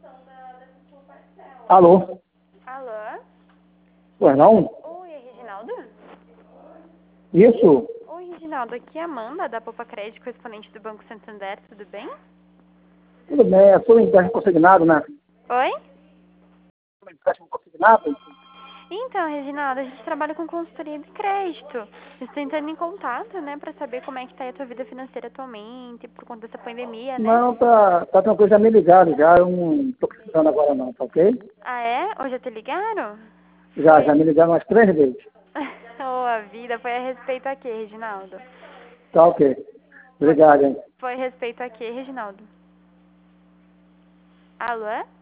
Alô? Alô? Pois não? Oi, é Reginaldo? Isso? Oi, Reginaldo. Aqui é a Amanda, da Poupa Crédito, correspondente do Banco Santander. Tudo bem? Tudo bem, eu sou empréstimo consignado, né? Oi? Sou empréstimo consignado? Então, Reginaldo, a gente trabalha com consultoria de crédito. Estou entrando em contato, né, para saber como é que tá aí a tua vida financeira atualmente, por conta dessa pandemia, né? Não, tá tranquilo, já me ligaram já, eu não tô precisando agora não, tá ok? Ah, é? Hoje já te ligaram? Já me ligaram umas 3 vezes. Oh, a vida. Foi a respeito a quê, Reginaldo? Tá ok. Obrigado, hein? Foi a respeito a quê, Reginaldo? Alô?